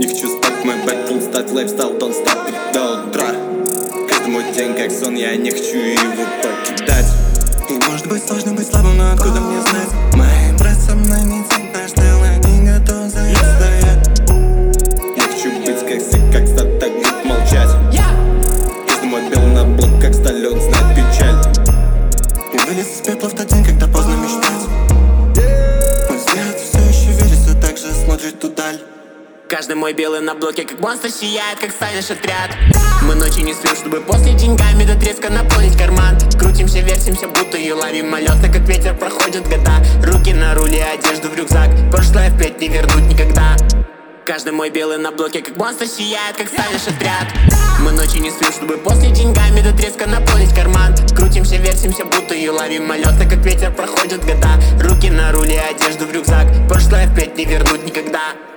Не хочу спать, мой бэк, full стать, лайфстайл, don't stop it до утра. Каждый мой день как сон, я не хочу его покидать. И может быть сложно быть слабым, но откуда мне знать? Мои брат со мной не центр, что они готовы за них стоять. Я хочу быть как все, как стать, так будет молчать. Каждый мой белый на блок, как сталь, он знает печаль. Я вылез из пепла в тот день, когда поздно мечтать. Мой взгляд все еще верит, все так же смотрит тудаль. Каждый мой белый на блоке, как монстр сияет, как станешь отряд. Мы ночью не спим, чтобы после деньгами до треска наполнить карман. Крутимся, вертимся, будто юлами малётно, как ветер проходят года. Руки на руле, одежду в рюкзак, прошлое впредь не вернуть никогда. Каждый мой белый на блоке, как монстр сияет, как станешь отряд. Мы ночью не спим, чтобы после деньгами до треска наполнить карман. Крутимся, вертимся, будто юлами малётно, как ветер проходят года. Руки на руле, одежду в рюкзак, прошлое впредь не вернуть никогда.